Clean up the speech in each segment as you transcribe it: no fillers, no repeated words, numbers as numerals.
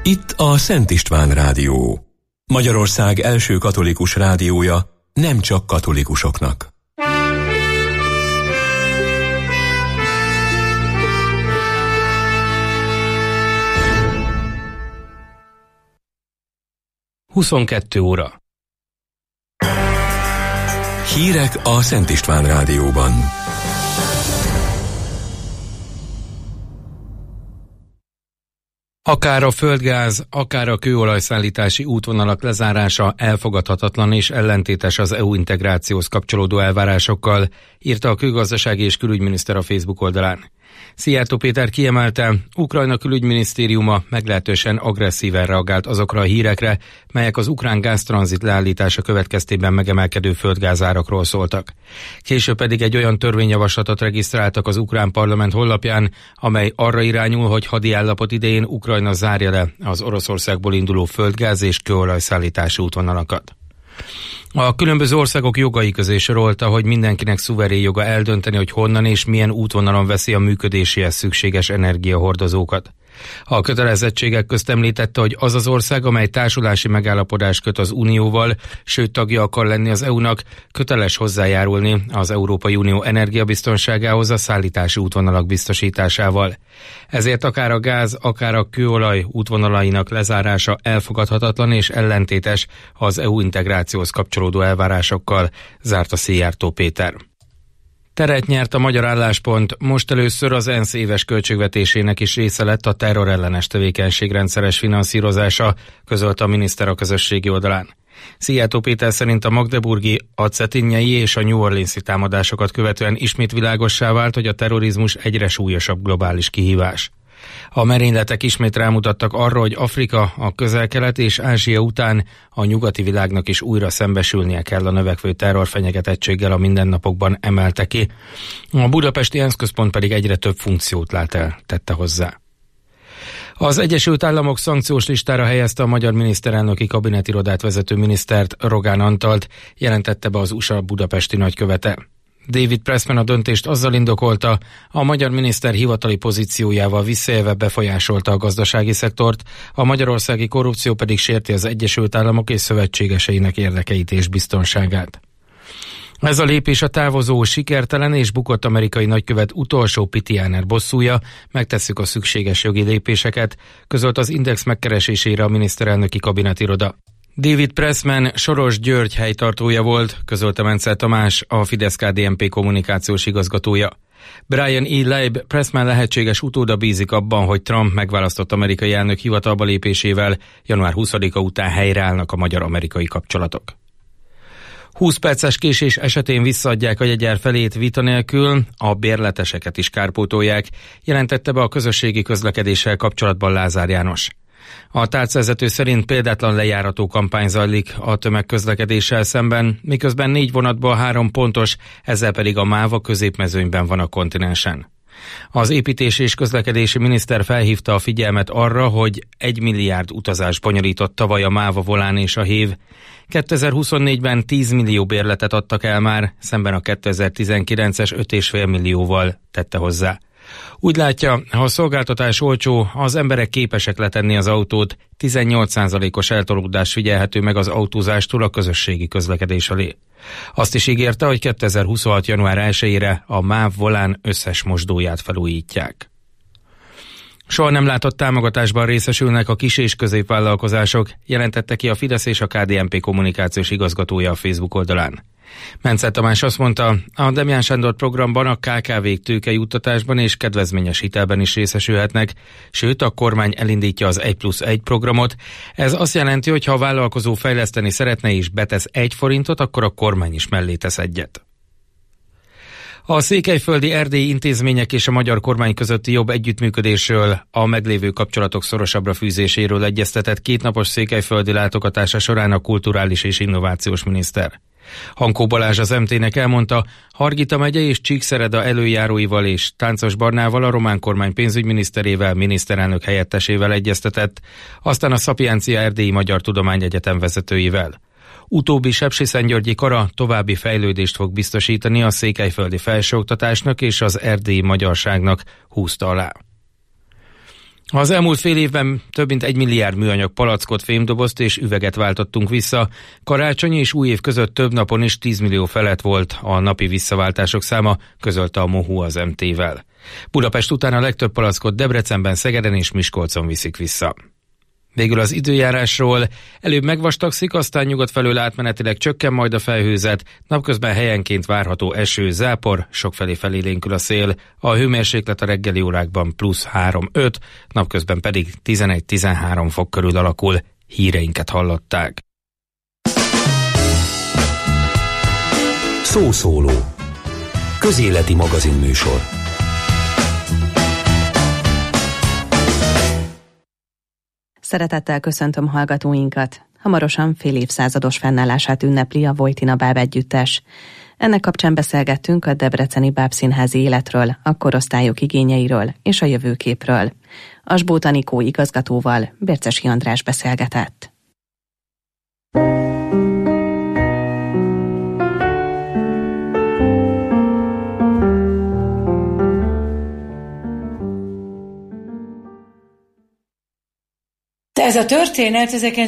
Itt a Szent István Rádió. Magyarország első katolikus rádiója, nem csak katolikusoknak. Huszonkettő óra. Hírek a Szent István Rádióban. Akár a földgáz, akár a kőolajszállítási útvonalak lezárása elfogadhatatlan és ellentétes az EU integrációhoz kapcsolódó elvárásokkal, írta a kőgazdasági és külügyminiszter a Facebook oldalán. Szijjártó Péter kiemelte, Ukrajna külügyminisztériuma meglehetősen agresszíven reagált azokra a hírekre, melyek az ukrán gáztranzit leállítása következtében megemelkedő földgázárakról szóltak. Később pedig egy olyan törvényjavaslatot regisztráltak az ukrán parlament honlapján, amely arra irányul, hogy hadi állapot idején Ukrajna zárja le az Oroszországból induló földgáz és kőolajszállítási útvonalakat. A különböző országok jogai közé sorolta, hogy mindenkinek szuverén joga eldönteni, hogy honnan és milyen útvonalon veszi a működéséhez szükséges energiahordozókat. A kötelezettségek közt említette, hogy az az ország, amely társulási megállapodást köt az Unióval, sőt tagja akar lenni az EU-nak, köteles hozzájárulni az Európai Unió energiabiztonságához a szállítási útvonalak biztosításával. Ezért akár a gáz, akár a kőolaj útvonalainak lezárása elfogadhatatlan és ellentétes az EU integrációhoz kapcsolódó elvárásokkal, zárta Szijjártó Péter. Teret nyert a magyar álláspont, most először az ENSZ éves költségvetésének is része lett a terrorellenes tevékenység rendszeres finanszírozása, közölte a miniszter a közösségi oldalán. Szijjártó Péter szerint a magdeburgi, a cetinjei és a New Orleans-i támadásokat követően ismét világossá vált, hogy a terrorizmus egyre súlyosabb globális kihívás. A merényletek ismét rámutattak arra, hogy Afrika, a Közel-Kelet és Ázsia után a nyugati világnak is újra szembesülnie kell a növekvő terrorfenyegetettséggel a mindennapokban, emelte ki. A budapesti ENSZ központ pedig egyre több funkciót lát el, tette hozzá. Az Egyesült Államok szankciós listára helyezte a magyar miniszterelnöki kabinetirodát vezető minisztert, Rogán Antalt, jelentette be az USA budapesti nagykövete. David Pressman a döntést azzal indokolta, a magyar miniszter hivatali pozíciójával visszaélve befolyásolta a gazdasági szektort, a magyarországi korrupció pedig sérti az Egyesült Államok és szövetségeseinek érdekeit és biztonságát. Ez a lépés a távozó, sikertelen és bukott amerikai nagykövet utolsó pitiáner bosszúja, megtesszük a szükséges jogi lépéseket, közölt az Index megkeresésére a miniszterelnöki kabinetiroda. David Pressman Soros György helytartója volt, közölte Menzel Tamás, a Fidesz-KDNP kommunikációs igazgatója. Brian E. Leib Pressman lehetséges utóda bízik abban, hogy Trump megválasztott amerikai elnök hivatalba lépésével január 20-a után helyreállnak a magyar-amerikai kapcsolatok. 20 perces késés esetén visszaadják a jegyár felét vita nélkül, a bérleteseket is kárpótolják, jelentette be a közösségi közlekedéssel kapcsolatban Lázár János. A tárcavezető szerint példátlan lejárató kampány zajlik a tömegközlekedéssel szemben, miközben 4 vonatból 3 pontos, ezzel pedig a MÁV a középmezőnyben van a kontinensen. Az építés és közlekedési miniszter felhívta a figyelmet arra, hogy 1 milliárd utazás bonyolított tavaly a MÁV, a Volán és a Hév. 2024-ben 10 millió bérletet adtak el már, szemben a 2019-es 5,5 millióval, tette hozzá. Úgy látja, ha a szolgáltatás olcsó, az emberek képesek letenni az autót, 18%-os eltolódás figyelhető meg az autózástól a közösségi közlekedés elé. Azt is ígérte, hogy 2026. január 1-ére a MÁV Volán összes mosdóját felújítják. Soha nem látott támogatásban részesülnek a kis- és középvállalkozások, jelentette ki a Fidesz és a KDNP kommunikációs igazgatója a Facebook oldalán. Menzel Tamás azt mondta, a Demján Sándor programban a KKV-k tőkejuttatásban és kedvezményes hitelben is részesülhetnek, sőt a kormány elindítja az 1+1 programot. Ez azt jelenti, hogy ha a vállalkozó fejleszteni szeretne és betesz 1 forintot, akkor a kormány is mellé tesz 1-et. A székelyföldi erdélyi intézmények és a magyar kormány közötti jobb együttműködésről, a meglévő kapcsolatok szorosabbra fűzéséről egyeztetett 2 napos székelyföldi látogatása során a kulturális és innovációs miniszter. Hankó Balázs az MT-nek elmondta, Hargita megye és Csíkszereda előjáróival és Táncos Barnával, a román kormány pénzügyminiszterével, miniszterelnök helyettesével egyeztetett, aztán a Szapiencia Erdélyi Magyar Tudományegyetem vezetőivel. Utóbbi sepsiszentgyörgyi kara további fejlődést fog biztosítani a székelyföldi felsőoktatásnak és az erdélyi magyarságnak, húzta alá. Az elmúlt fél évben több mint 1 milliárd műanyag palackot, fémdobozt és üveget váltottunk vissza. Karácsony és új év között több napon is 10 millió felett volt a napi visszaváltások száma, közölte a MOHU az MT-vel. Budapest után a legtöbb palackot Debrecenben, Szegeden és Miskolcon viszik vissza. Végül az időjárásról: előbb megvastagszik, aztán nyugat felől átmenetileg csökken majd a felhőzet, napközben helyenként várható eső, zápor, sokfelé felélénkül a szél, a hőmérséklet a reggeli órákban +3-5, napközben pedig 11-13 fok körül alakul. Híreinket hallották. Szószóló. Közéleti magazinműsor. Szeretettel köszöntöm hallgatóinkat. Hamarosan fél évszázados fennállását ünnepli a Vojtina bábegyüttes. Ennek kapcsán beszélgettünk a debreceni bábszínházi életről, a korosztályok igényeiről és a jövőképről. Asbóth Anikó igazgatóval Bércesi András beszélgetett. Ez a történet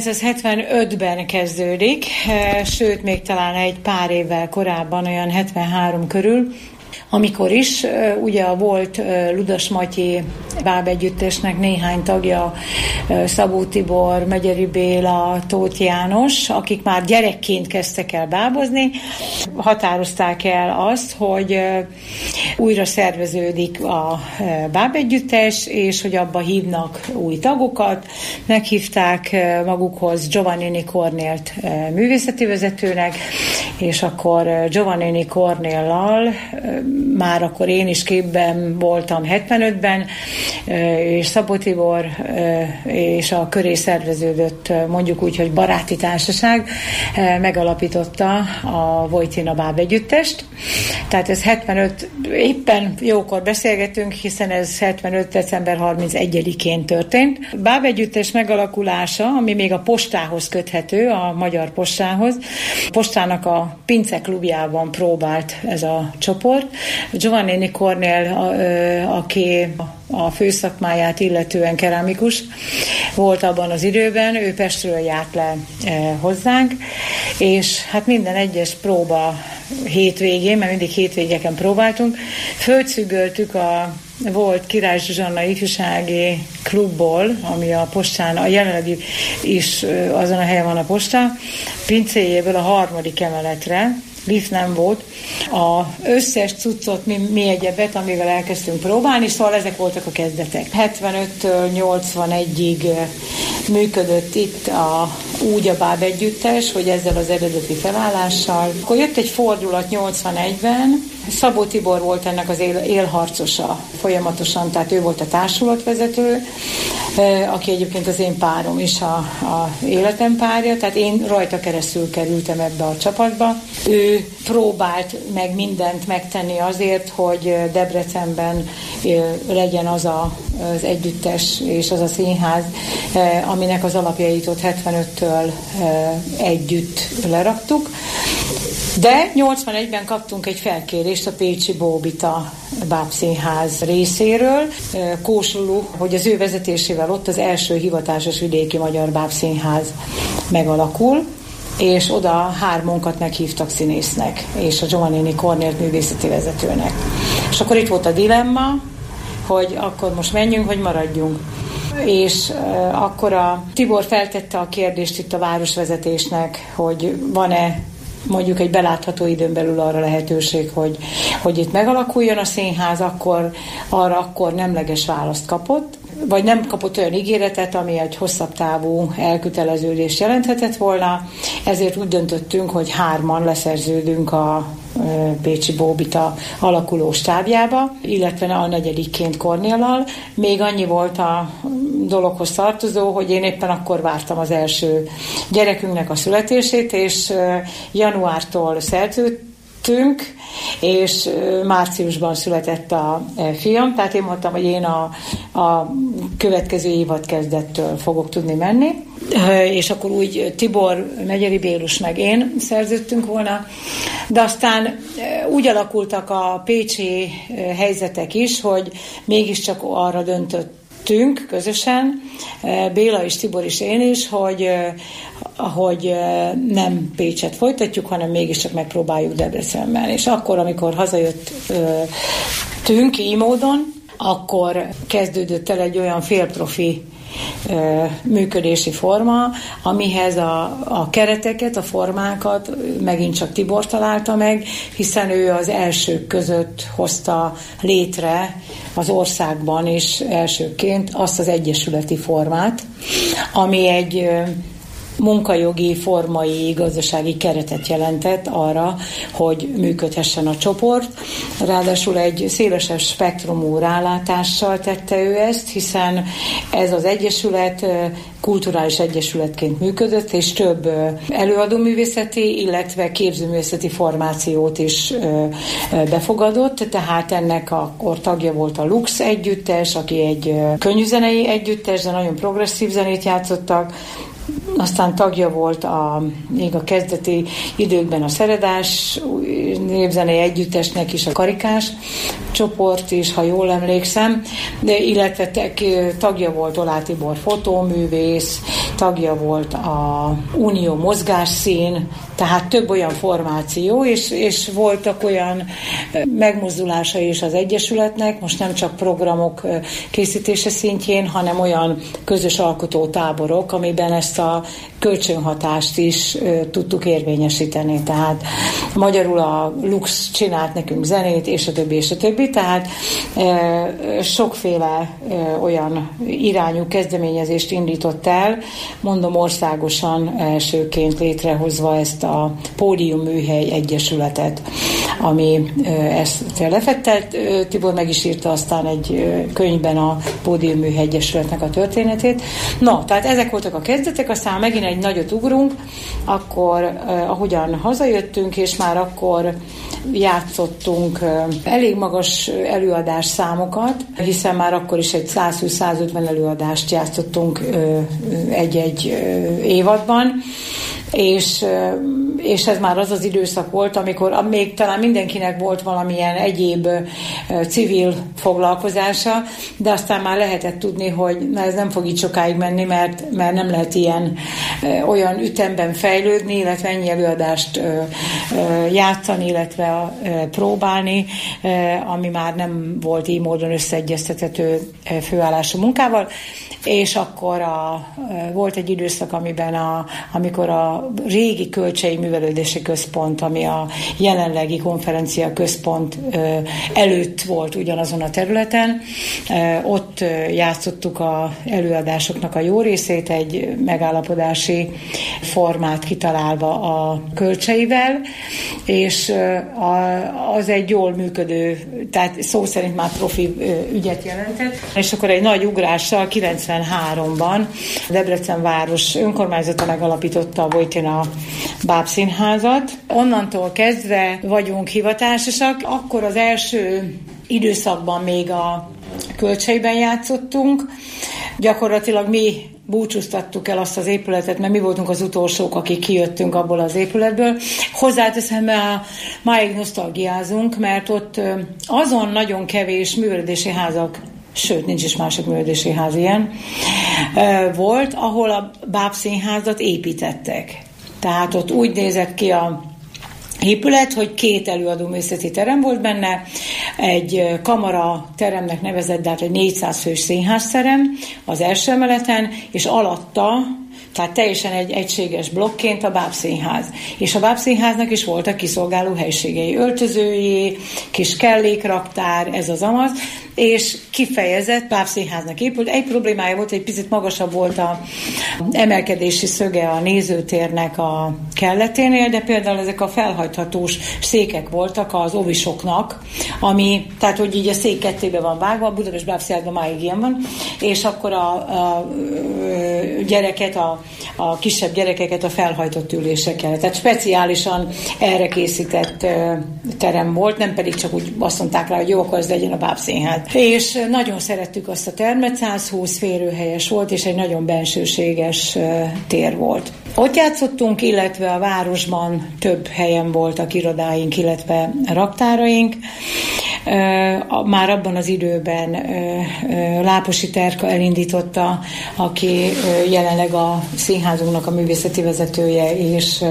1975-ben kezdődik, sőt, még talán egy pár évvel korábban, olyan 73 körül, amikor is ugye volt Ludas Matyi bábegyüttesnek néhány tagja, Szabó Tibor, Megyeri Béla, Tóth János, akik már gyerekként kezdtek el bábozni, határozták el azt, hogy újra szerveződik a bábegyüttes, és hogy abba hívnak új tagokat. Meghívták magukhoz Giovannini Kornélt művészeti vezetőnek, és akkor Giovannini Kornéllal már akkor én is képben voltam 75-ben, és Szabó Tibor és a köré szerveződött, mondjuk úgy, hogy baráti társaság megalapította a Vojtina bábegyüttest. Tehát ez 75, éppen jókor beszélgetünk, hiszen ez 75. december 31-én történt. Bábegyüttes megalakulása, ami még a postához köthető, a Magyar Postához. A postának a Pince klubjában próbált ez a csoport. Giovannini Kornél, aki a főszakmáját illetően keramikus volt abban az időben, ő Pestről járt le hozzánk, és hát minden egyes próba hétvégén, mert mindig hétvégeken próbáltunk, fölcüggöltük a volt Király Zsuzsanna ifjúsági klubból, ami a postán, a jelenlegi is azon a helyen van a posta, pincéjéből a 3. emeletre, lift nem volt, az összes cuccot, mi egyebet, amivel elkezdtünk próbálni, szóval ezek voltak a kezdetek. 75-től 81-ig működött itt úgy a bábegyüttes, hogy ezzel az eredeti felállással. Akkor jött egy fordulat 81-ben, Szabó Tibor volt ennek az élharcosa folyamatosan, tehát ő volt a társulatvezető, aki egyébként az én párom is a életem párja, tehát én rajta keresztül kerültem ebbe a csapatba. Ő próbált meg mindent megtenni azért, hogy Debrecenben legyen az az együttes és az a színház, aminek az alapjait ott 75-től együtt leraktuk. De 81-ben kaptunk egy felkérést a pécsi Bóbita bábszínház részéről, Kósulú, hogy az ő vezetésével ott az első hivatásos vidéki magyar bábszínház megalakul, és oda 3-unkat meghívtak színésznek, és a Giovannini Kornélt művészeti vezetőnek. És akkor itt volt a dilemma, hogy akkor most menjünk, vagy maradjunk. És akkor a Tibor feltette a kérdést itt a városvezetésnek, hogy van-e mondjuk egy belátható időn belül arra lehetőség, hogy itt megalakuljon a színház, akkor nemleges választ kapott, vagy nem kapott olyan ígéretet, ami egy hosszabb távú elköteleződést jelenthetett volna, ezért úgy döntöttünk, hogy 3-an leszerződünk a pécsi Bóbita alakuló stábjába, illetve a 4-ként Kornéllal. Még annyi volt a dologhoz tartozó, hogy én éppen akkor vártam az első gyerekünknek a születését, és januártól szerződtünk, és márciusban született a fiam, tehát én mondtam, hogy én a következő évad kezdettől fogok tudni menni, és akkor úgy Tibor, Megyeri Bélus meg én szerződtünk volna, de aztán úgy alakultak a pécsi helyzetek is, hogy mégiscsak arra döntött döntöttünk közösen, Béla és Tibor is, én is, hogy nem Pécset folytatjuk, hanem mégiscsak megpróbáljuk Debrecenben. És akkor, amikor hazajöttünk így módon, akkor kezdődött el egy olyan félprofi működési forma, amihez a kereteket, a formákat megint csak Tibor találta meg, hiszen ő az elsők között hozta létre az országban is elsőként azt az egyesületi formát, ami egy munkajogi, formai, gazdasági keretet jelentett arra, hogy működhessen a csoport. Ráadásul egy szélesebb spektrumú rálátással tette ő ezt, hiszen ez az egyesület kulturális egyesületként működött, és több előadóművészeti, illetve képzőművészeti formációt is befogadott, tehát ennek akkor tagja volt a Lux együttes, aki egy könnyűzenei együttes, de nagyon progresszív zenét játszottak. Aztán tagja volt még a kezdeti időkben a Szeredás népzenei együttesnek is a Karikás csoport is, ha jól emlékszem, de illetve tagja volt Olá Tibor fotóművész, tagja volt a Unió mozgásszín, tehát több olyan formáció, és voltak olyan megmozdulásai is az Egyesületnek, most nem csak programok készítése szintjén, hanem olyan közös alkotótáborok, amiben ezt a kölcsönhatást is tudtuk érvényesíteni. Tehát magyarul a Lux csinált nekünk zenét, és a többi, tehát sokféle olyan irányú kezdeményezést indított el, mondom országosan elsőként létrehozva ezt a Pódiumműhely Egyesületet, ami ezt lefettelt. Tibor meg is írta aztán egy könyvben a Pódiumműhely Egyesületnek a történetét. Na, tehát ezek voltak a kezdetek, aztán megint egy nagyot ugrunk, akkor ahogyan hazajöttünk, és már akkor játszottunk elég magas előadás számokat, hiszen már akkor is egy 120-150 előadást játszottunk egy-egy évadban, és ez már az az időszak volt, amikor még talán mindenkinek volt valamilyen egyéb civil foglalkozása, de aztán már lehetett tudni, hogy ez nem fog így sokáig menni, mert nem lehet olyan ütemben fejlődni, illetve ennyi előadást játszani, illetve próbálni, ami már nem volt így módon összeegyeztethető főállású munkával. És akkor volt egy időszak, amikor a régi Kölcsei Művelődési Központ, ami a jelenlegi konferencia központ előtt volt ugyanazon a területen, ott játszottuk az előadásoknak a jó részét, egy megállapodási formát kitalálva a Kölcseivel, és az egy jól működő, tehát szó szerint már profi ügyet jelentett, és akkor egy nagy ugrással 93-ban Debrecen város önkormányzata megalapította a Vojtina Bábszínházat. Onnantól kezdve vagyunk hivatásosak. Akkor az első időszakban még a Kölcseiben játszottunk. Gyakorlatilag mi búcsúztattuk el azt az épületet, mert mi voltunk az utolsók, akik kijöttünk abból az épületből. Hozzáteszem, máig nosztalgiázunk, mert ott azon nagyon kevés művelődési házak, sőt, nincs is másik művelődési ház ilyen, volt, ahol a Bábszínházat építettek. Tehát ott úgy nézett ki a épület, hogy 2 előadóművészeti terem volt benne, egy kamara teremnek nevezett, de hát egy 400 fős színházterem az első emeleten, és alatta, tehát teljesen egy egységes blokként a Bábszínház. És a Bábszínháznak is voltak kiszolgáló helységei, öltözői, kis kellékraktár, ez az amaz, és kifejezett Bábszínháznak épült. Egy problémája volt, hogy egy picit magasabb volt a emelkedési szöge a nézőtérnek a kelleténél, de például ezek a felhajthatós székek voltak az ovisoknak, ami, tehát hogy így a szék kettébe van vágva, a Budapest Bábszínházban máig ilyen van, és akkor a gyereket, a kisebb gyerekeket a felhajtott ülésekkel. Tehát speciálisan erre készített terem volt, nem pedig csak úgy azt mondták rá, hogy jó, akkor ez legyen a Bábszínház. És nagyon szerettük azt a termet, 120 férőhelyes volt, és egy nagyon bensőséges tér volt. Ott játszottunk, illetve a városban több helyen voltak irodáink, illetve raktáraink. Már abban az időben Láposi Terka elindította, aki jelenleg a színházunknak a művészeti vezetője, és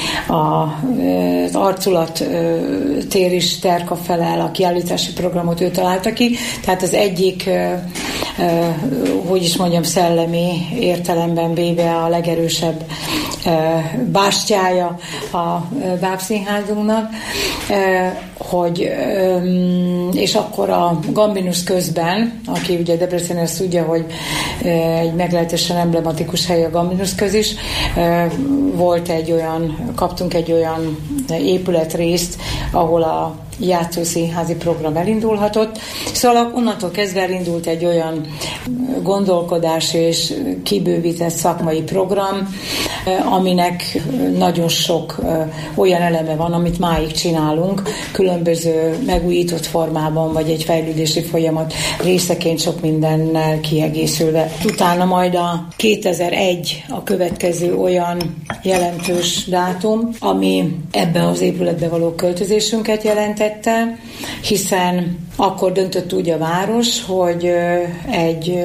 az Arculat tér is Terka felel, a kiállítási programot ő találta ki. Tehát az egyik, hogy is mondjam, szellemi értelemben véve a legerősebb bástyája a Bábszínházunknak, hogy és akkor a Gambinus közben, aki ugye Debrecen azt tudja, hogy egy meglehetősen emblematikus hely a Gambinus köz is, kaptunk egy olyan épületrészt, ahol a játszószínházi program elindulhatott. Szóval onnantól kezdve elindult egy olyan gondolkodás és kibővített szakmai program, aminek nagyon sok olyan eleme van, amit máig csinálunk, különböző megújított formában, vagy egy fejlődési folyamat részeként sok mindennel kiegészülve. Utána majd a 2001 a következő olyan jelentős dátum, ami ebbe az épületbe való költözésünket jelentette, hiszen akkor döntött úgy a város, hogy egy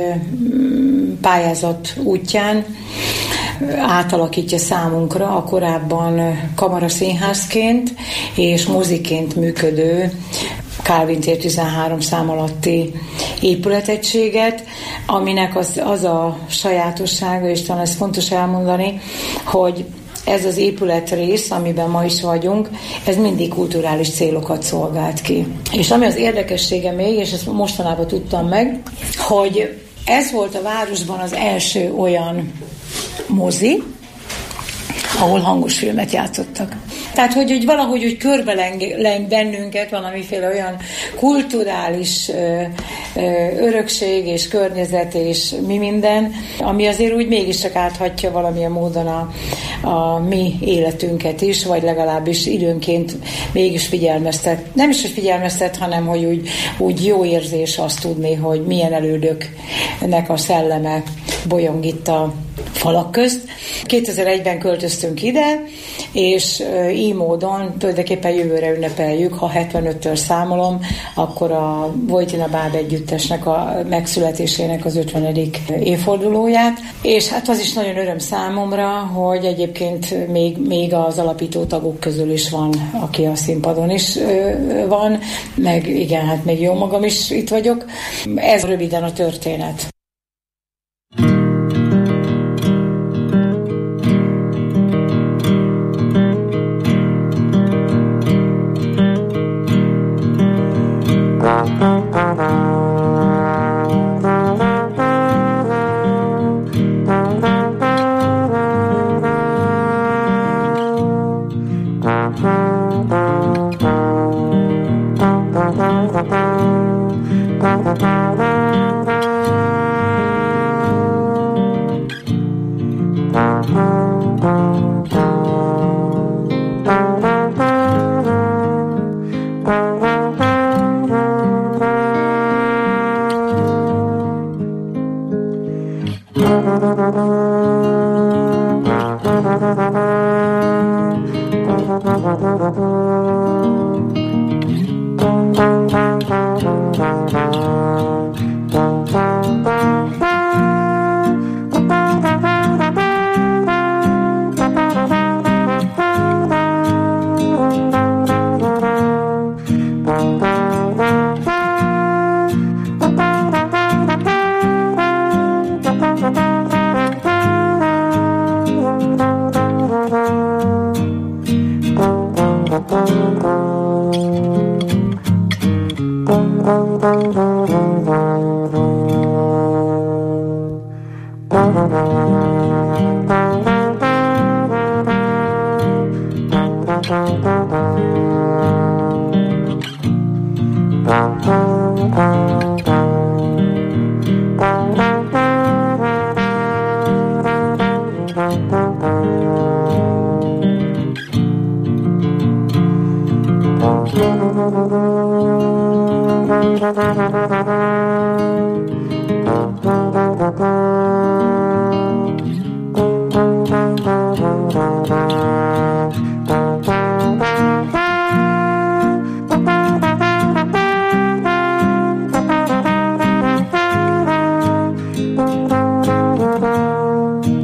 pályázat útján átalakítja számunkra a korábban kamaraszínházként és moziként működő Kálvin tér 13 szám alatti épületegységet, aminek az a sajátossága, és talán ez fontos elmondani, hogy ez az épületrész, amiben ma is vagyunk, ez mindig kulturális célokat szolgált ki. És ami az érdekessége még, és ezt mostanában tudtam meg, hogy ez volt a városban az első olyan mozi, ahol hangos filmet játszottak. Tehát, hogy valahogy úgy körbeleng bennünket valamiféle olyan kulturális örökség és környezet és mi minden, ami azért úgy mégiscsak áthatja valamilyen módon a mi életünket is, vagy legalábbis időnként mégis figyelmeztet. Nem is, hogy figyelmeztet, hanem hogy úgy jó érzés azt tudni, hogy milyen elődöknek a szelleme bolyong itt a falak közt. 2001-ben költöztünk ide, és így módon tulajdonképpen jövőre ünnepeljük, ha 75-től számolom, akkor a Vojtina Báb együttesnek a megszületésének az 50. évfordulóját. És hát az is nagyon öröm számomra, hogy egyébként még az alapító tagok közül is van, aki a színpadon is van, meg igen, hát még jó magam is itt vagyok. Ez röviden a történet.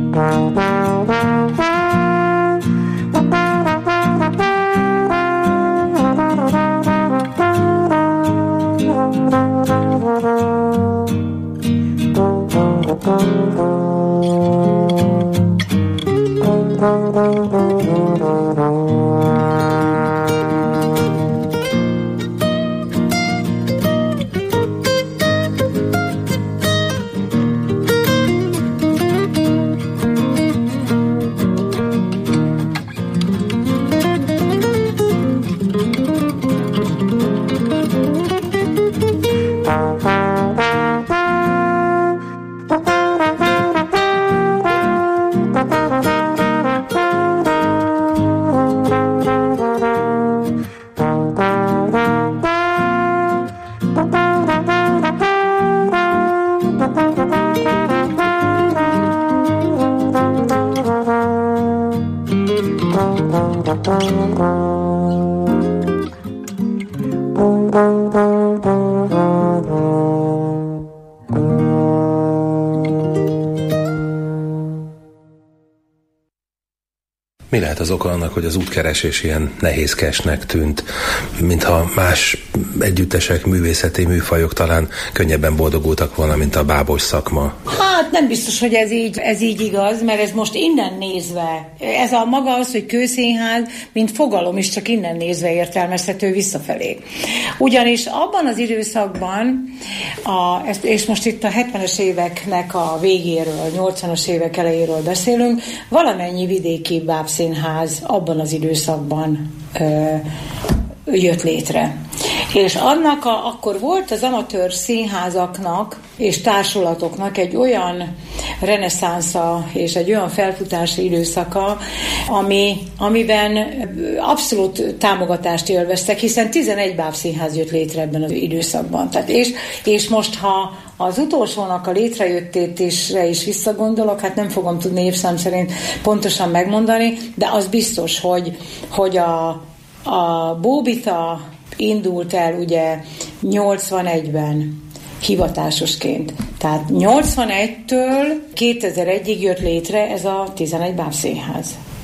Mi lehet az oka annak, hogy az útkeresés ilyen nehézkesnek tűnt, mintha más együttesek, művészeti műfajok talán könnyebben boldogultak volna, mint a bábos szakma? Hát nem biztos, hogy ez így igaz, mert ez most innen nézve, ez a maga az, hogy kőszínház, mint fogalom is csak innen nézve értelmezhető visszafelé. Ugyanis abban az időszakban, és most itt a 70-es éveknek a végéről, 80-as évek elejéről beszélünk, valamennyi vidéki bábszínház abban az időszakban jött létre. És annak akkor volt az amatőr színházaknak és társulatoknak egy olyan reneszánsza és egy olyan felfutási időszaka, amiben abszolút támogatást élveztek, hiszen 11 bábszínház jött létre ebben az időszakban. Tehát és most, ha az utolsónak a létrejöttét is visszagondolok, hát nem fogom tudni évszám szerint pontosan megmondani, de az biztos, hogy a Bóbita indult el ugye 81-ben hivatásosként. Tehát 81-től 2001-ig jött létre ez a 11 bábszínház.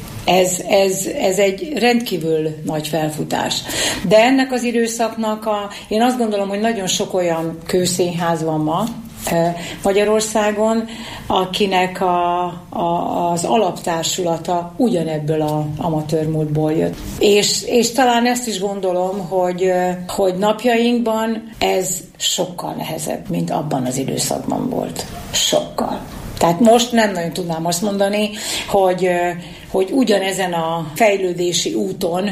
Ez egy rendkívül nagy felfutás. De ennek az időszaknak én azt gondolom, hogy nagyon sok olyan kőszínház van ma Magyarországon, akinek az alaptársulata ugyanebből az amatőr múltból jött. És talán ezt is gondolom, hogy napjainkban ez sokkal nehezebb, mint abban az időszakban volt. Sokkal. Tehát most nem nagyon tudnám azt mondani, hogy ugyanezen a fejlődési úton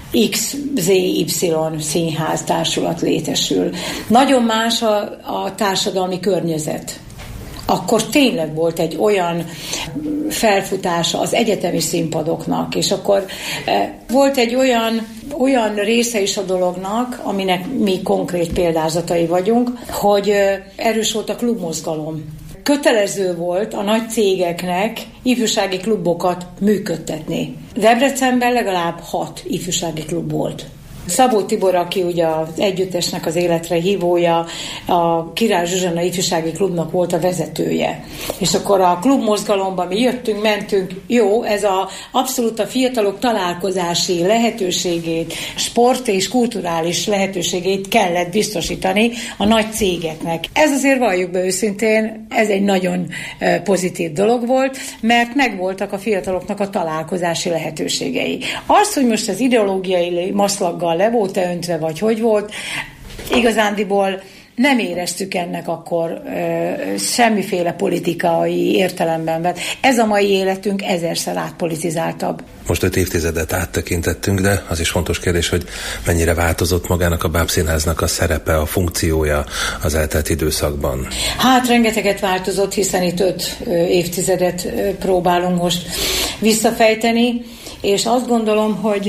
XZY színház társulat létesül. Nagyon más a társadalmi környezet. Akkor tényleg volt egy olyan felfutása az egyetemi színpadoknak, és akkor volt egy olyan része is a dolognak, aminek mi konkrét példázatai vagyunk, hogy erős volt a klubmozgalom. Kötelező volt a nagy cégeknek ifjúsági klubokat működtetni. Debrecenben legalább 6 ifjúsági klub volt. Szabó Tibor, aki ugye az együttesnek az életre hívója, a Király Zsuzsanna ifjúsági klubnak volt a vezetője. És akkor a klubmozgalomban mi jöttünk, mentünk, jó, ez abszolút a fiatalok találkozási lehetőségét, sport és kulturális lehetőségét kellett biztosítani a nagy cégeknek. Ez azért valljuk be őszintén, ez egy nagyon pozitív dolog volt, mert megvoltak a fiataloknak a találkozási lehetőségei. Az, hogy most az ideológiai maszlaggal le volt-e öntve, vagy hogy volt, igazándiból nem éreztük ennek akkor semmiféle politikai értelemben. Ez a mai életünk ezerszer átpolitizáltabb. Most 5 évtizedet áttekintettünk, de az is fontos kérdés, hogy mennyire változott magának a bábszínháznak a szerepe, a funkciója az eltelt időszakban. Hát rengeteget változott, hiszen itt 5 évtizedet próbálunk most visszafejteni, és azt gondolom, hogy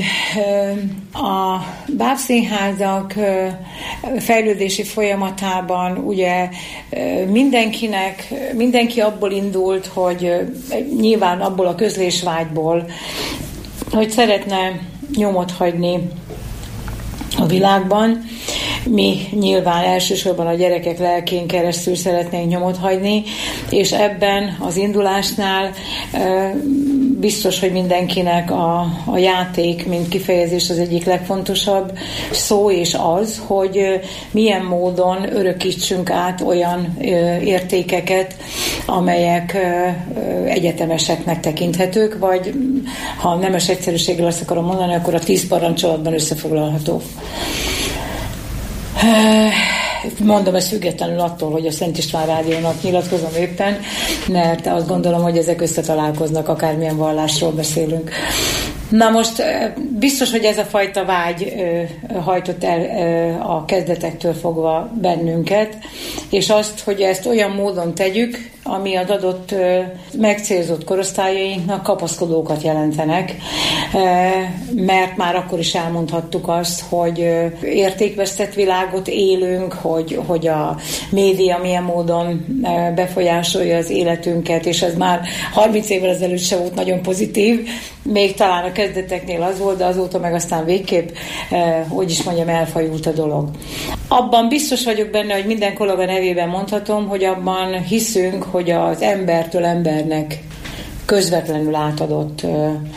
a bábszínházak fejlődési folyamatában ugye mindenki abból indult, hogy nyilván abból a közlésvágyból, hogy szeretne nyomot hagyni a világban, Mi nyilván elsősorban a gyerekek lelkén keresztül szeretnénk nyomot hagyni, és ebben az indulásnál biztos, hogy mindenkinek a játék, mint kifejezés az egyik legfontosabb szó, és az, hogy milyen módon örökítsünk át olyan értékeket, amelyek egyetemeseknek tekinthetők, vagy ha nemes egyszerűséggel azt akarom mondani, akkor a 10 parancsolatban összefoglalható. Mondom ezt függetlenül attól, hogy a Szent István Rádiónak nyilatkozom éppen, mert azt gondolom, hogy ezek összetalálkoznak, akármilyen vallásról beszélünk. Na most biztos, hogy ez a fajta vágy hajtott el a kezdetektől fogva bennünket, és azt, hogy ezt olyan módon tegyük, ami az adott megcélzott korosztályainknak kapaszkodókat jelentenek, mert már akkor is elmondhattuk azt, hogy értékvesztett világot élünk, hogy a média milyen módon befolyásolja az életünket, és ez már 30 évvel ezelőtt se volt nagyon pozitív, még talán a kezdeteknél az volt, de azóta meg aztán végképp, hogy is mondjam, elfajult a dolog. Abban biztos vagyok benne, hogy minden kollega nevében mondhatom, hogy abban hiszünk, hogy az embertől embernek közvetlenül átadott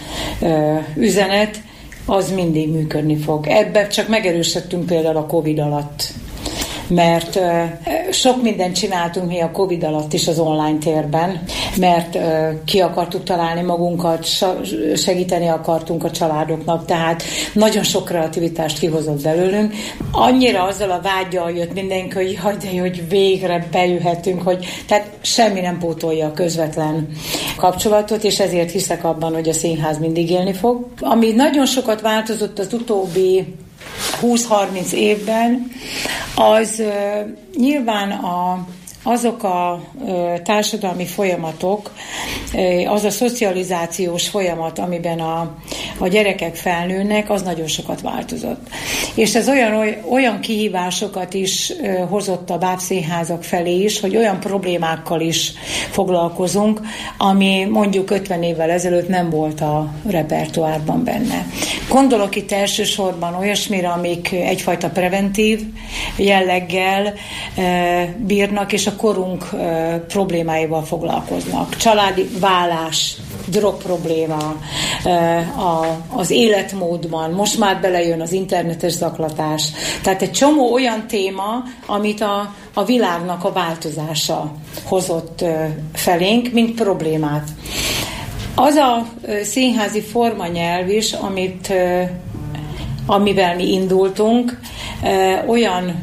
üzenet, az mindig működni fog. Ebben csak megerősödtünk például a Covid alatt. Mert sok mindent csináltunk mi a Covid alatt is az online térben, mert ki akartuk találni magunkat, segíteni akartunk a családoknak, tehát nagyon sok kreativitást kihozott belőlünk. Annyira azzal a vággyal jött mindenki, hogy hogy végre bejöhetünk, tehát semmi nem pótolja a közvetlen kapcsolatot, és ezért hiszek abban, hogy a színház mindig élni fog. Ami nagyon sokat változott az utóbbi 20-30 évben, az nyilván azok a társadalmi folyamatok, az a szocializációs folyamat, amiben a gyerekek felnőnek, az nagyon sokat változott. És ez olyan kihívásokat is hozott a bábszínházak felé is, hogy olyan problémákkal is foglalkozunk, ami mondjuk 50 évvel ezelőtt nem volt a repertoárban benne. Gondolok itt elsősorban olyasmire, amik egyfajta preventív jelleggel bírnak, és a korunk problémáival foglalkoznak. Családi válás, drogprobléma, az életmódban, most már belejön az internetes zaklatás. Tehát egy csomó olyan téma, amit a világnak a változása hozott felénk, mint problémát. Az a színházi formanyelv is, amivel mi indultunk, olyan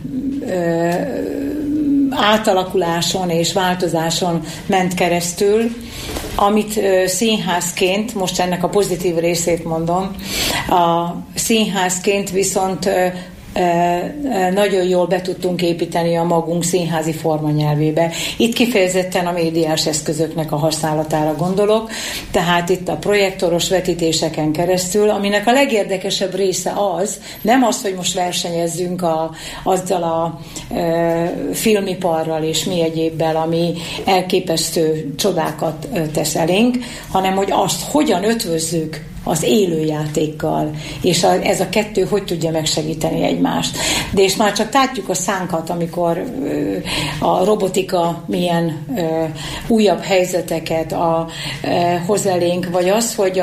átalakuláson és változáson ment keresztül, amit színházként, most ennek a pozitív részét mondom, a színházként viszont nagyon jól be tudtunk építeni a magunk színházi formanyelvébe. Itt kifejezetten a médiás eszközöknek a használatára gondolok, tehát itt a projektoros vetítéseken keresztül, aminek a legérdekesebb része az, nem az, hogy most versenyezzünk azzal a filmiparral és mi egyébbel, ami elképesztő csodákat tesz elénk, hanem hogy azt hogyan ötvözzük az élőjátékkal, és ez a kettő hogy tudja megsegíteni egymást. De és már csak látjuk a szánkat, amikor a robotika milyen újabb helyzeteket hoz elénk, vagy az, hogy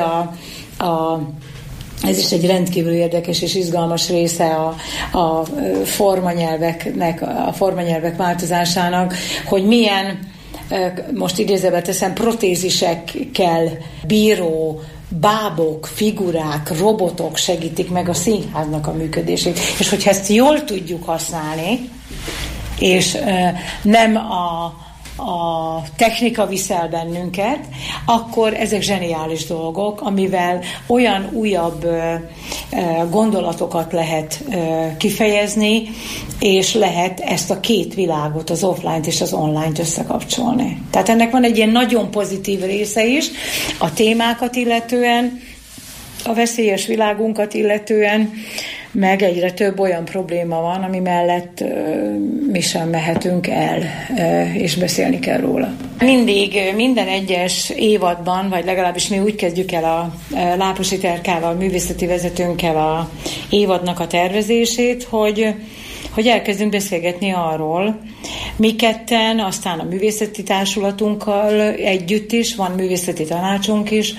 ez is egy rendkívül érdekes és izgalmas része a formanyelvek változásának, hogy milyen, most idézőbe teszem, protézisekkel bíró bábok, figurák, robotok segítik meg a színháznak a működését. És hogyha ezt jól tudjuk használni, és nem a technika viszel bennünket, akkor ezek zseniális dolgok, amivel olyan újabb gondolatokat lehet kifejezni, és lehet ezt a két világot, az offline-t és az online-t összekapcsolni. Tehát ennek van egy ilyen nagyon pozitív része is, a témákat illetően, a veszélyes világunkat illetően, meg egyre több olyan probléma van, ami mellett mi sem mehetünk el, és beszélni kell róla. Mindig, minden egyes évadban, vagy legalábbis mi úgy kezdjük el a Láposi Terkával, művészeti vezetőnkkel a évadnak a tervezését, hogy hogy elkezdünk beszélgetni arról, mi ketten, aztán a művészeti társulatunkkal együtt is, van művészeti tanácsunk is,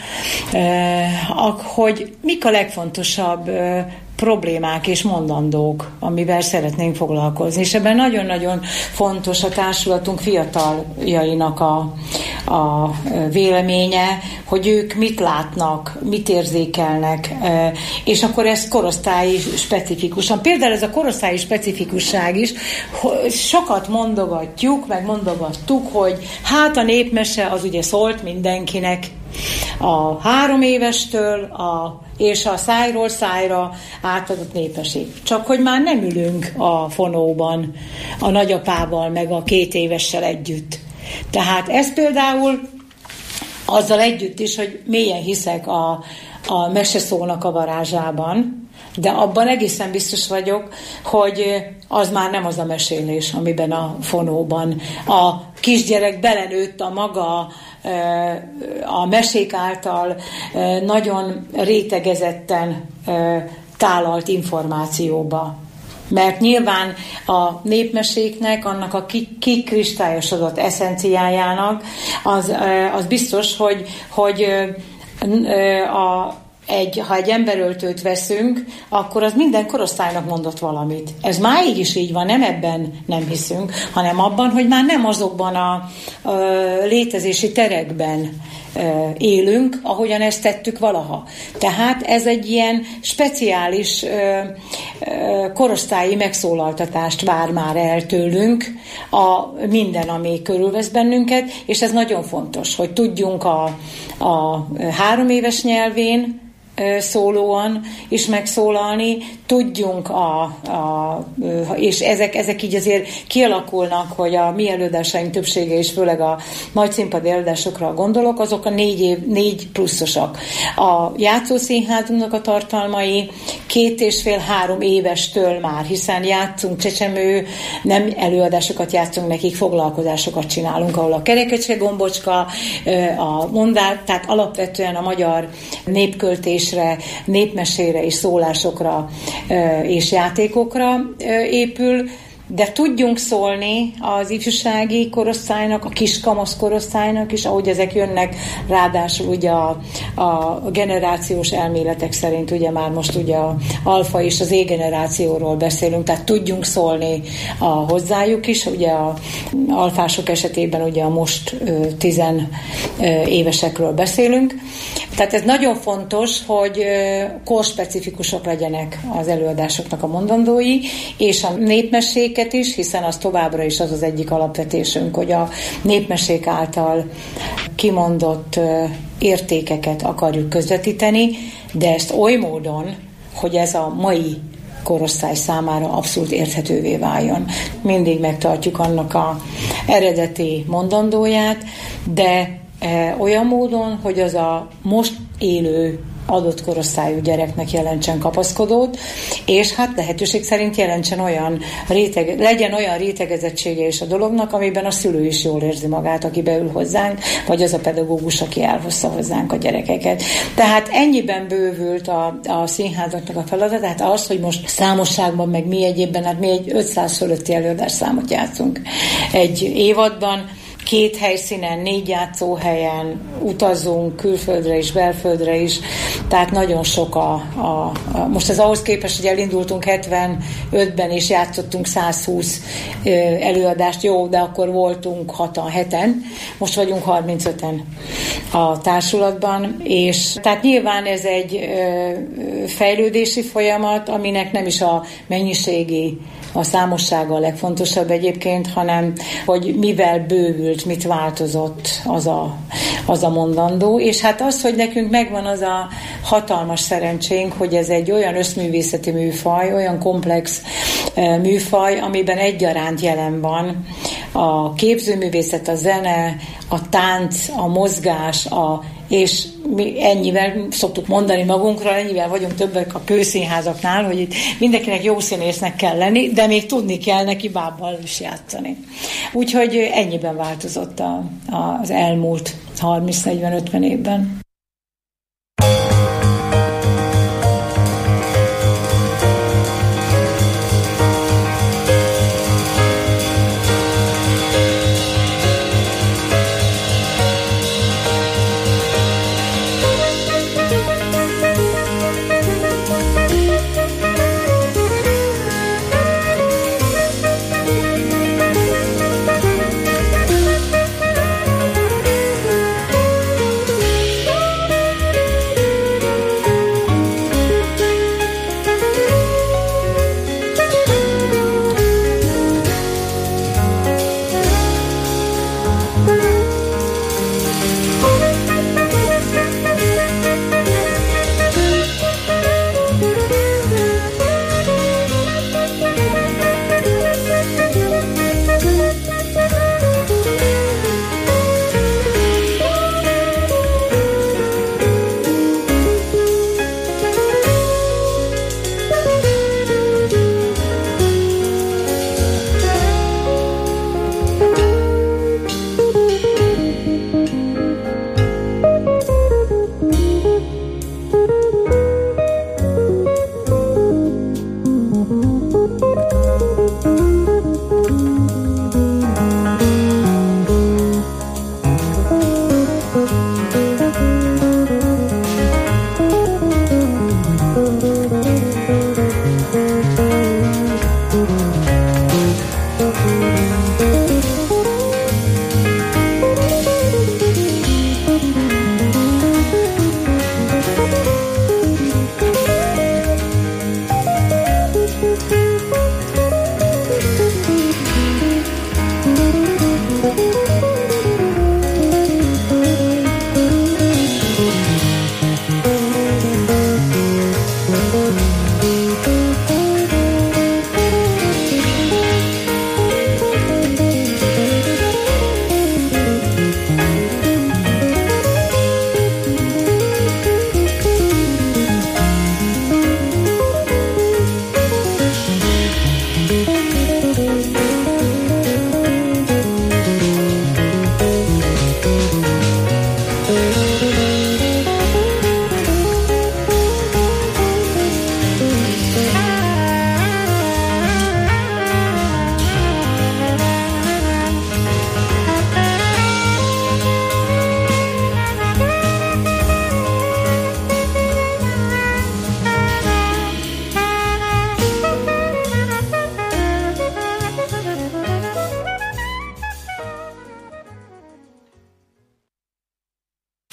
hogy mik a legfontosabb problémák és mondandók, amivel szeretnénk foglalkozni. És ebben nagyon-nagyon fontos a társulatunk fiataljainak a véleménye, hogy ők mit látnak, mit érzékelnek, és akkor ez korosztályi specifikusan. Például ez a korosztályi specifikusság is, sokat mondogatjuk, meg mondogattuk, hogy hát a népmese az ugye szólt mindenkinek, a 3 évestől és a szájról szájra átadott népeség. Csak hogy már nem ülünk a fonóban a nagyapával, meg a 2 évessel együtt. Tehát ez például azzal együtt is, hogy mélyen hiszek a meseszónak a varázsában, de abban egészen biztos vagyok, hogy az már nem az a mesélés, amiben a fonóban a kisgyerek belenőtt a maga a mesék által nagyon rétegezetten tálalt információba. Mert nyilván a népmeséknek, annak a kikristályosodott eszenciájának az biztos, hogy ha egy emberöltőt veszünk, akkor az minden korosztálynak mondott valamit. Ez máig is így van, nem ebben nem hiszünk, hanem abban, hogy már nem azokban a létezési terekben élünk, ahogyan ezt tettük valaha. Tehát ez egy ilyen speciális korosztályi megszólaltatást vár már el tőlünk minden, ami körülvesz bennünket, és ez nagyon fontos, hogy tudjunk a 3 éves nyelvén szólóan is megszólalni, tudjunk és ezek így azért kialakulnak, hogy a mi előadásaink többsége is, főleg a nagy színpadi előadásokra gondolok, azok a 4 pluszosak. A játszószínházunknak a tartalmai 2,5-3 évestől már, hiszen játszunk csecsemő, nem előadásokat játszunk nekik, foglalkozásokat csinálunk, ahol a kerekecske gombocska, a mondár, tehát alapvetően a magyar népköltés népmesére és szólásokra és játékokra épül, de tudjunk szólni az ifjúsági korosztálynak, a kiskamasz korosztálynak is, ahogy ezek jönnek, ráadásul ugye a generációs elméletek szerint ugye már most ugye az alfa és az Z-generációról beszélünk, tehát tudjunk szólni hozzájuk is, ugye az alfások esetében ugye a most 10 évesekről beszélünk. Tehát ez nagyon fontos, hogy korspecifikusok legyenek az előadásoknak a mondandói, és a népmeséket is, hiszen az továbbra is az egyik alapvetésünk, hogy a népmesék által kimondott értékeket akarjuk közvetíteni, de ezt oly módon, hogy ez a mai korosztály számára abszolút érthetővé váljon. Mindig megtartjuk annak az eredeti mondandóját, de olyan módon, hogy az a most élő adott korosztályú gyereknek jelentsen kapaszkodót, és hát lehetőség szerint jelentsen legyen olyan rétegezettsége is a dolognak, amiben a szülő is jól érzi magát, aki beül hozzánk, vagy az a pedagógus, aki elhozza hozzánk a gyerekeket. Tehát ennyiben bővült a színházaknak a feladat, tehát az, hogy most számosságban, meg mi egyébben, hát mi egy 500 fölötti előadásszámot játszunk egy évadban, 2 helyszínen, 4 játszóhelyen utazunk, külföldre is, belföldre is, tehát nagyon sok most ez ahhoz képest, hogy elindultunk 75-ben és játszottunk 120 előadást, jó, de akkor voltunk 6-7-en, most vagyunk 35-en a társulatban, és tehát nyilván ez egy fejlődési folyamat, aminek nem is a mennyiségi, a számossága a legfontosabb egyébként, hanem hogy mivel bővült, mit változott az a mondandó, és hát az, hogy nekünk megvan az a hatalmas szerencsénk, hogy ez egy olyan összművészeti műfaj, olyan komplex műfaj, amiben egyaránt jelen van a képzőművészet, a zene, a tánc, a mozgás, és mi ennyivel szoktuk mondani magunkra, ennyivel vagyunk többek a kőszínházaknál, hogy itt mindenkinek jó színésznek kell lenni, de még tudni kell neki bábbal is játszani. Úgyhogy ennyiben változott az elmúlt 30-40-50 évben.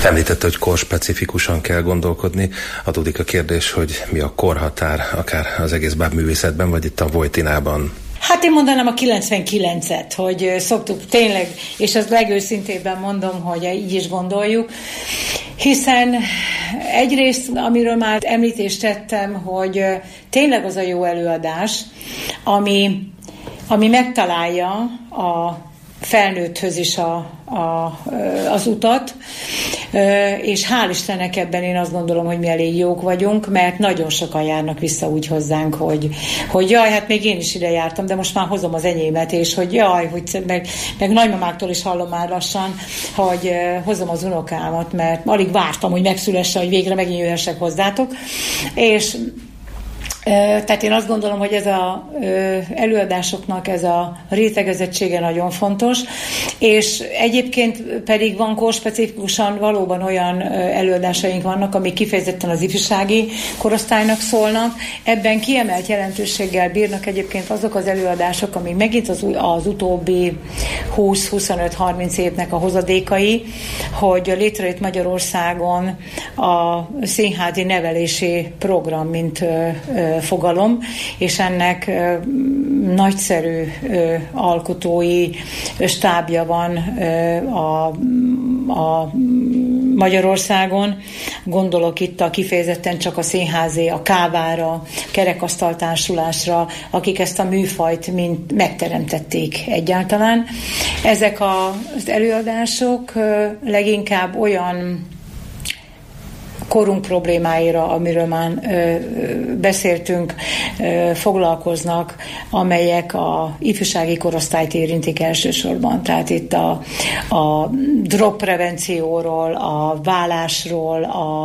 Említette, hogy korspecifikusan kell gondolkodni. Adódik a kérdés, hogy mi a korhatár, akár az egész bábművészetben, vagy itt a Vojtinában? Hát én mondanám a 99-et, hogy szoktuk tényleg, és az legőszintébben mondom, hogy így is gondoljuk, hiszen egyrészt, amiről már említést tettem, hogy tényleg az a jó előadás, ami megtalálja a felnőtthöz is az utat, és hál' Istennek ebben én azt gondolom, hogy mi elég jók vagyunk, mert nagyon sokan járnak vissza úgy hozzánk, hogy jaj, hát még én is ide jártam, de most már hozom az enyémet, és hogy jaj, hogy meg nagymamáktól is hallom már lassan, hogy hozom az unokámat, mert alig vártam, hogy megszülesse, hogy végre megint jöhessek hozzátok, és tehát én azt gondolom, hogy ez az előadásoknak ez a rétegezettsége nagyon fontos, és egyébként pedig van korspecifikusan valóban olyan előadásaink vannak, amik kifejezetten az ifjúsági korosztálynak szólnak. Ebben kiemelt jelentőséggel bírnak egyébként azok az előadások, amik megint az utóbbi 20-25-30 évnek a hozadékai, hogy létrejött Magyarországon a színházi nevelési program, mint fogalom, és ennek nagyszerű alkotói stábja van a Magyarországon. Gondolok itt kifejezetten csak a színházi, a kávára, kerekasztaltársulásra, akik ezt a műfajt mind megteremtették egyáltalán. Ezek az előadások leginkább olyan korunk problémáira, amiről már beszéltünk, foglalkoznak, amelyek a ifjúsági korosztályt érintik elsősorban. Tehát itt a drog prevencióról, a vállásról,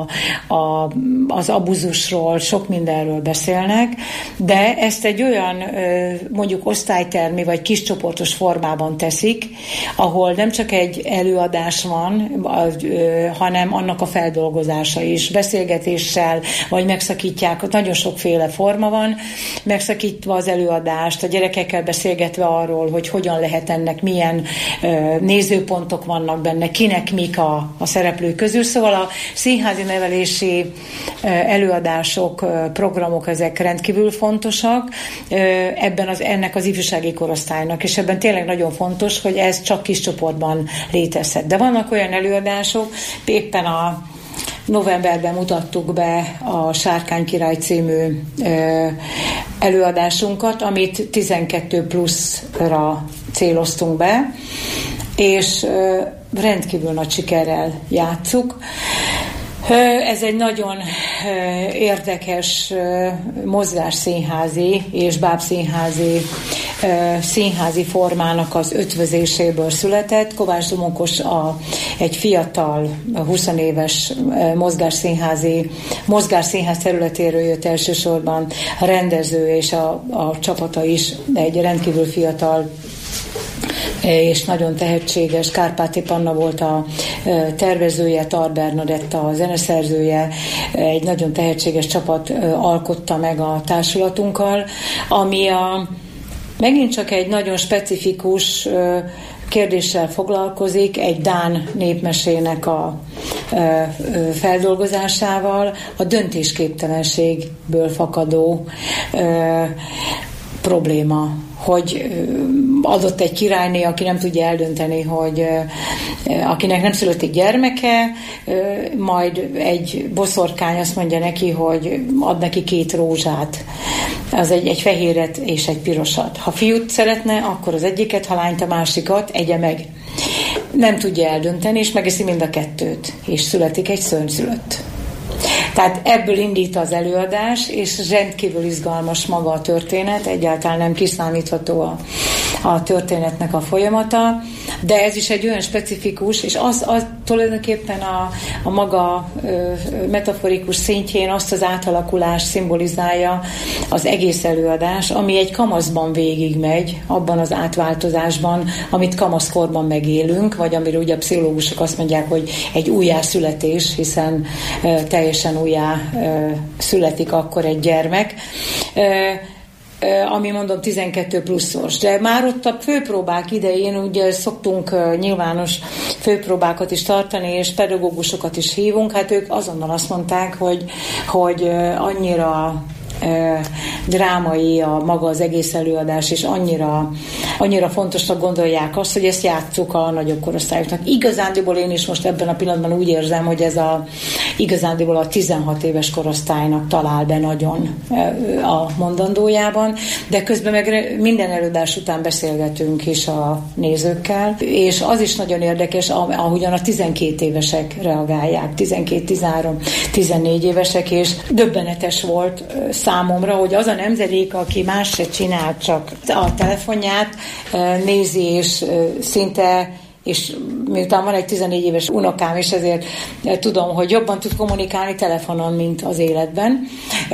az abuzusról, sok mindenről beszélnek, de ezt egy olyan mondjuk osztálytermi vagy kiscsoportos formában teszik, ahol nem csak egy előadás van, hanem annak a feldolgozása is, beszélgetéssel, vagy megszakítják, nagyon sokféle forma van, megszakítva az előadást, a gyerekekkel beszélgetve arról, hogy hogyan lehet ennek, milyen nézőpontok vannak benne, kinek mik a szereplők közül. Szóval a színházi nevelési előadások, programok, ezek rendkívül fontosak ennek az ifjúsági korosztálynak, és ebben tényleg nagyon fontos, hogy ez csak kis csoportban létezhet. De vannak olyan előadások, éppen a novemberben mutattuk be a Sárkány király című előadásunkat, amit 12 pluszra céloztunk be, és rendkívül nagy sikerrel játsszuk. Ez egy nagyon érdekes mozgásszínházi és bábszínházi színházi formának az ötvözéséből született. Kovács Domokos egy fiatal, 20 éves mozgásszínház területéről jött elsősorban, a rendező és a csapata is egy rendkívül fiatal és nagyon tehetséges. Kárpáti Panna volt a tervezője, Tar Bernadetta a zeneszerzője, egy nagyon tehetséges csapat alkotta meg a társulatunkkal, ami megint csak egy nagyon specifikus kérdéssel foglalkozik, egy dán népmesének a feldolgozásával, a döntésképtelenségből fakadó probléma, hogy adott egy királyné, aki nem tudja eldönteni, hogy akinek nem születik gyermeke, majd egy boszorkány azt mondja neki, hogy ad neki 2 rózsát, az egy fehéret és egy pirosat. Ha fiút szeretne, akkor az egyiket, ha lányt a másikat, egye meg. Nem tudja eldönteni, és megeszi mind a 2, és születik egy szörnyszülött. Tehát ebből indít az előadás, és rendkívül izgalmas maga a történet, egyáltalán nem kiszámítható a történetnek a folyamata, de ez is egy olyan specifikus, és az tulajdonképpen a maga metaforikus szintjén azt az átalakulást szimbolizálja az egész előadás, ami egy kamaszban végigmegy, abban az átváltozásban, amit kamaszkorban megélünk, vagy amiről ugye a pszichológusok azt mondják, hogy egy újjászületés, hiszen teljesen újjá születik akkor egy gyermek. ami mondom 12 pluszos. De már ott a főpróbák idején ugye szoktunk nyilvános főpróbákat is tartani, és pedagógusokat is hívunk, hát ők azonnal azt mondták, hogy annyira drámai a maga az egész előadás, és annyira fontosnak gondolják azt, hogy ezt játsszuk a nagyobb korosztályoknak. Igazándiból én is most ebben a pillanatban úgy érzem, hogy ez igazándiból a 16 éves korosztálynak talál be nagyon a mondandójában, de közben meg minden előadás után beszélgetünk is a nézőkkel, és az is nagyon érdekes, ahogyan a 12 évesek reagálják, 12, 13, 14 évesek, és döbbenetes volt számomra, hogy az a nemzedék, aki más se csinál, csak a telefonját nézi, és szinte, és miután van egy 14 éves unokám, és ezért tudom, hogy jobban tud kommunikálni telefonon, mint az életben.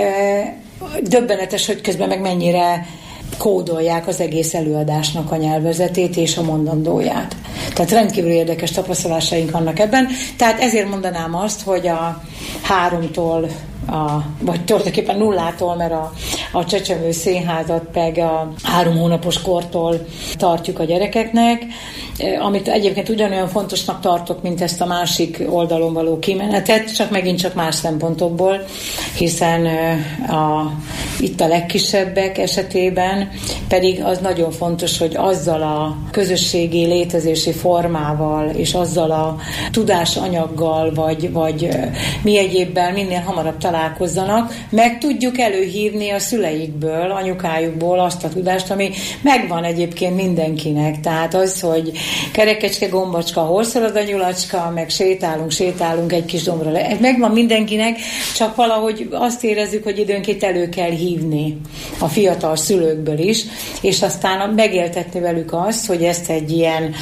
Döbbenetes, hogy közben meg mennyire kódolják az egész előadásnak a nyelvezetét és a mondandóját. Tehát rendkívül érdekes tapasztalásaink vannak ebben. Tehát ezért mondanám azt, hogy a 3-tól vagy tulajdonképpen 0-tól, mert a Csecsemő Színházat meg a 3 hónapos kortól tartjuk a gyerekeknek, amit egyébként ugyanolyan fontosnak tartok, mint ezt a másik oldalon való kimenetet, csak megint csak más szempontokból, hiszen itt a legkisebbek esetében pedig az nagyon fontos, hogy azzal a közösségi létezési formával és azzal a tudásanyaggal vagy mi egyébben minél hamarabb találkozzanak, meg tudjuk előhívni a szüleikből, anyukájukból azt a tudást, ami megvan egyébként mindenkinek. Tehát az, hogy kerekecske, gombacska, hol szalad a nyulacska, meg sétálunk egy kis dombra. Ez megvan mindenkinek, csak valahogy azt érezzük, hogy időnként elő kell hívni a fiatal szülőkből is, és aztán megéltetni velük azt, hogy ezt egy ilyen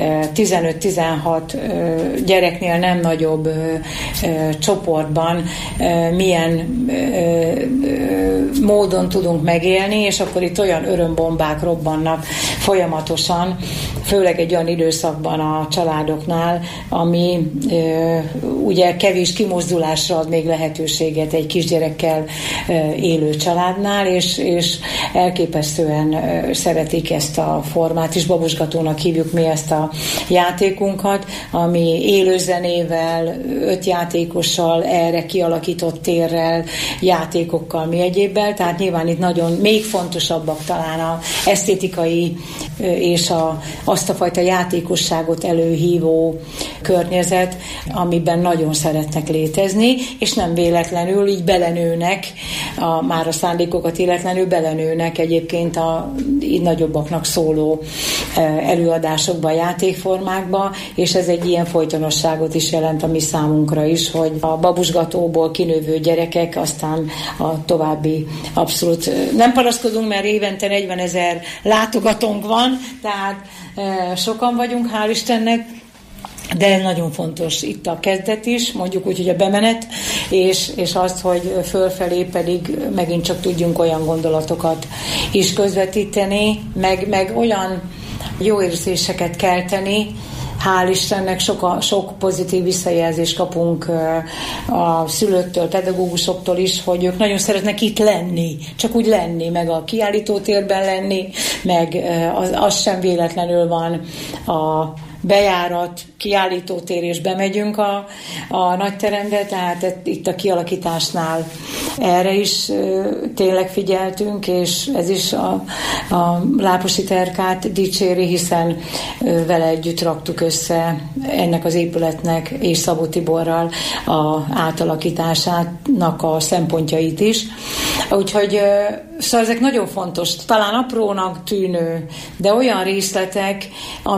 15-16 gyereknél nem nagyobb csoportban milyen módon tudunk megélni, és akkor itt olyan örömbombák robbannak folyamatosan, főleg egy olyan időszakban a családoknál, ami ugye kevés kimozdulásra ad még lehetőséget egy kisgyerekkel élő családnál, és elképesztően szeretik ezt a formát, és babusgatónak hívjuk mi ezt a játékunkat, ami élőzenével, 5 játékossal, erre kialakított térrel, játékokkal, mi egyébbel, tehát nyilván itt nagyon még fontosabbak talán az esztétikai és azt a fajta játékosságot előhívó környezet, amiben nagyon szeretnek létezni, és nem véletlenül így belenőnek, már a szándékokat illetlenül belenőnek egyébként a így nagyobbaknak szóló előadásokba, játékformákba, és ez egy ilyen folytonosságot is jelent a mi számunkra is, hogy a babusgatóból kinövő gyerekek aztán a további abszolút nem panaszkodunk, mert évente 40 000 látogatónk van, tehát sokan vagyunk, hál' Istennek, de nagyon fontos itt a kezdet is, mondjuk úgy, hogy a bemenet, és az, hogy fölfelé pedig megint csak tudjunk olyan gondolatokat is közvetíteni, meg olyan jó érzéseket kelteni. Hál' Istennek sok pozitív visszajelzést kapunk a szülőktől, pedagógusoktól is, hogy ők nagyon szeretnek itt lenni, csak úgy lenni, meg a kiállítótérben lenni, meg az sem véletlenül van a bejárat, kiállítótér, és bemegyünk a nagyterembe, tehát itt a kialakításnál erre is tényleg figyeltünk, és ez is a Láposi Terkát dicséri, hiszen vele együtt raktuk össze ennek az épületnek és Szabó Tiborral a átalakításának a szempontjait is. Úgyhogy szóval ezek nagyon fontos, talán aprónak tűnő, de olyan részletek,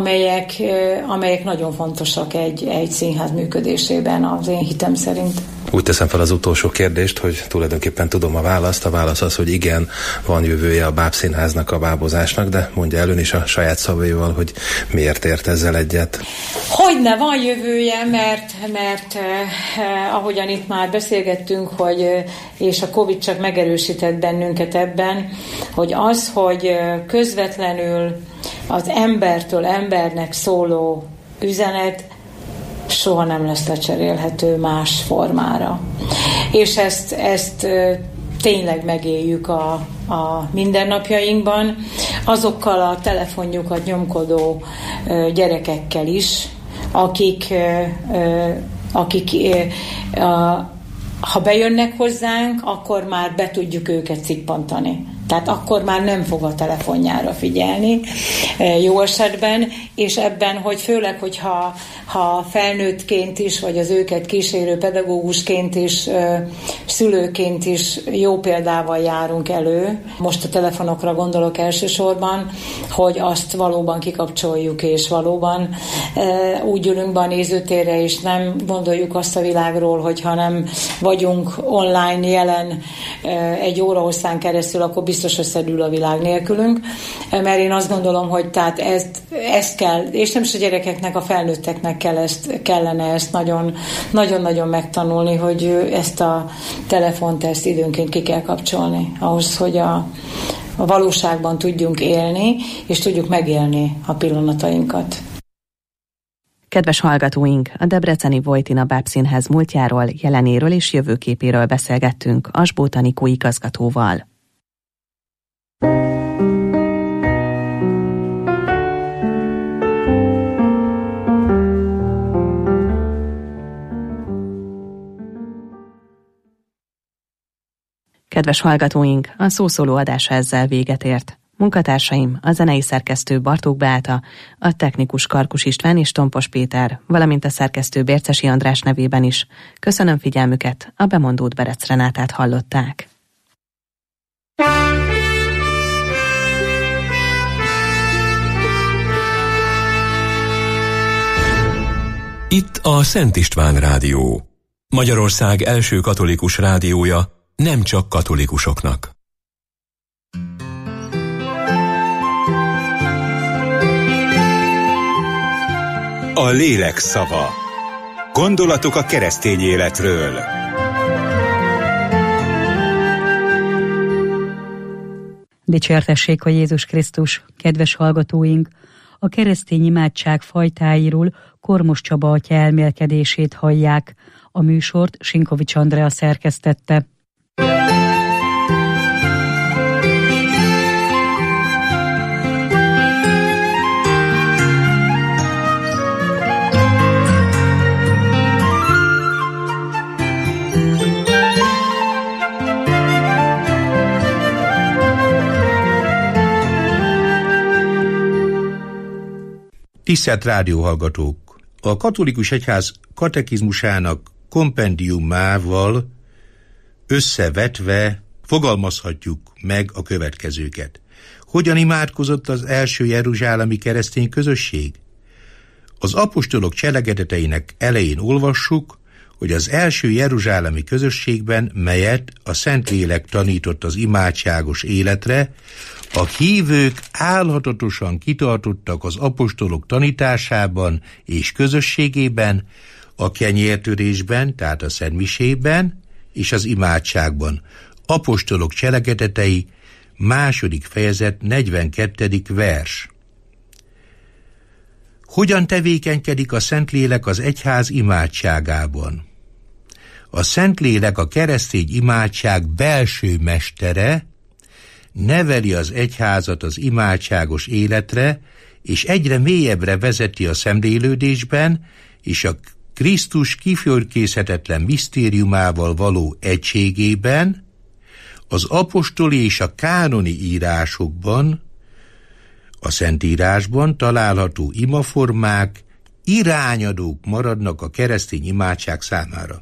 amelyek nagyon fontosak egy színház működésében, az én hitem szerint. Úgy teszem fel az utolsó kérdést, hogy tulajdonképpen tudom a választ. A válasz az, hogy igen, van jövője a bábszínháznak, a bábozásnak, de mondja el ön is a saját szavaival, hogy miért ért ezzel egyet. Hogyne, van jövője, mert ahogyan itt már beszélgettünk, és a Covid csak megerősített bennünket ebben, hogy az, hogy közvetlenül az embertől embernek szóló üzenet soha nem lesz lecserélhető más formára. És ezt tényleg megéljük a mindennapjainkban, azokkal a telefonjukat nyomkodó gyerekekkel is, akik ha bejönnek hozzánk, akkor már be tudjuk őket szippantani. Tehát akkor már nem fog a telefonjára figyelni jó esetben, és ebben, hogy főleg, hogyha felnőttként is, vagy az őket kísérő pedagógusként is, szülőként is jó példával járunk elő. Most a telefonokra gondolok elsősorban, hogy azt valóban kikapcsoljuk, és valóban úgy ülünk be a nézőtérre, és nem gondoljuk azt a világról, hogyha nem vagyunk online jelen egy óra hosszán keresztül, akkor biztos összedül a világ nélkülünk, mert én azt gondolom, hogy tehát ezt kell, és nem is a gyerekeknek, a felnőtteknek kellene ezt nagyon-nagyon megtanulni, hogy ezt a telefont ezt időnként ki kell kapcsolni, ahhoz, hogy a valóságban tudjunk élni, és tudjuk megélni a pillanatainkat. Kedves hallgatóink, a debreceni Vojtina Bábszínház múltjáról, jelenéről és jövőképéről beszélgettünk Asbóth Anikó igazgatóval. Kedves hallgatóink, a szószóló adása ezzel véget ért. Munkatársaim, a zenei szerkesztő Bartók Beáta, a technikus Karkus István és Tompos Péter, valamint a szerkesztő Bércesi András nevében is. Köszönöm figyelmüket, a bemondót Berec Renátát hallották. Itt a Szent István Rádió. Magyarország első katolikus rádiója, nem csak katolikusoknak. A lélek szava. Gondolatok a keresztény életről. Dicsértessék a Jézus Krisztus, kedves hallgatóink! A keresztény imádság fajtáiról Kormos Csaba atya elmélkedését hallják. A műsort Sinkovics Andrea szerkesztette. Tisztelt rádióhallgatók! A katolikus egyház katekizmusának kompendiumával összevetve fogalmazhatjuk meg a következőket. Hogyan imádkozott az első jeruzsálemi keresztény közösség? Az apostolok cselekedeteinek elején olvassuk, hogy az első jeruzsálemi közösségben, melyet a Szentlélek tanított az imádságos életre, a hívők álhatatosan kitartottak az apostolok tanításában és közösségében, a kenyértörésben, tehát a szentmisében és az imádságban. Apostolok cselekedetei, 2. fejezet, 42. vers. Hogyan tevékenykedik a Szentlélek az egyház imádságában? A Szentlélek a keresztény imádság belső mestere, neveli az egyházat az imádságos életre, és egyre mélyebbre vezeti a szemlélődésben, és a Krisztus kifölkészhetetlen misztériumával való egységében, az apostoli és a kánoni írásokban, a Szentírásban található imaformák irányadók maradnak a keresztény imádság számára.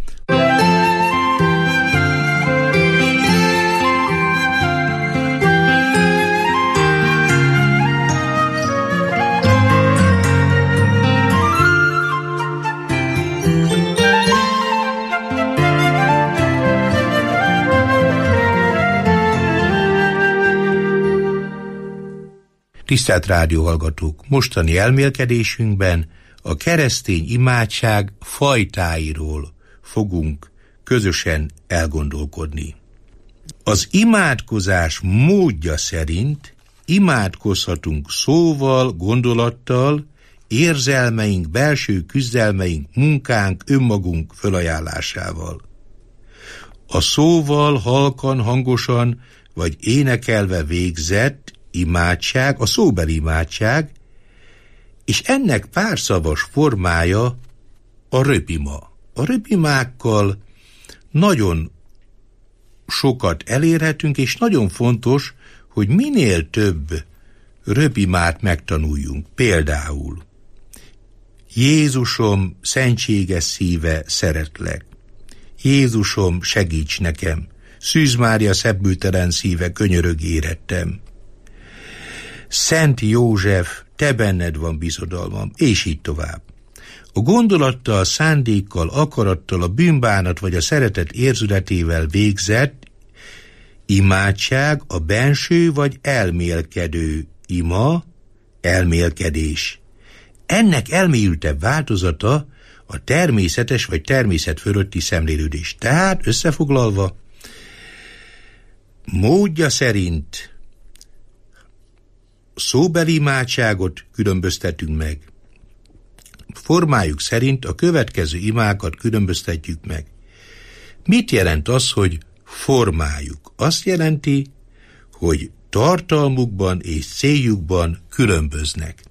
Tisztelt rádióhallgatók! Mostani elmélkedésünkben a keresztény imádság fajtáiról fogunk közösen elgondolkodni. Az imádkozás módja szerint imádkozhatunk szóval, gondolattal, érzelmeink, belső küzdelmeink, munkánk, önmagunk fölajánlásával. a szóval halkan, hangosan vagy énekelve végzett imádság, a szóbeli imádság, és ennek párszavas formája a röpima. A röpimákkal nagyon sokat elérhetünk, és nagyon fontos, hogy minél több röpimát megtanuljunk. Például Jézusom, szentséges szíve, szeretlek. Jézusom, segíts nekem. Szűz Mária, szebbültelen szíve, könyörög érettem. Szent József, te benned van bizodalmam, és így tovább. A gondolattal, szándékkal, akarattal, a bűnbánat vagy a szeretet érzületével végzett imádság a benső vagy elmélkedő ima, elmélkedés. Ennek elmélyültebb változata a természetes vagy természet fölötti szemlélődés. Tehát összefoglalva, módja szerint szóbeli imádságot különböztetünk meg. Formájuk szerint a következő imákat különböztetjük meg. Mit jelent az, hogy formájuk? Azt jelenti, hogy tartalmukban és céljukban különböznek.